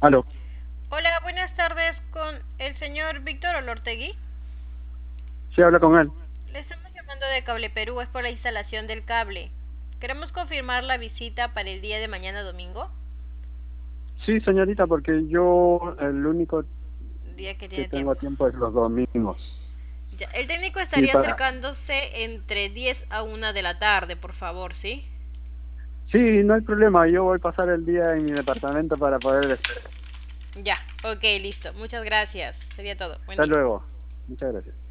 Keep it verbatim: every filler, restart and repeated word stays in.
Aló. Hola, buenas tardes con el señor Víctor Olortegui. Sí, habla con él. Le estamos llamando de Cable Perú, es por la instalación del cable. Queremos confirmar la visita para el día de mañana domingo, Sí, señorita, porque yo el único día que que tiene tengo tiempo. tiempo es los domingos. Ya, el técnico Sí, estaría para... acercándose entre diez a una de la tarde, por favor, ¿sí? Sí, no hay problema. Yo voy a pasar el día en mi departamento para poder esperar. Ya, ok, listo. Muchas gracias. Sería todo. Buen Hasta día. luego. Muchas gracias.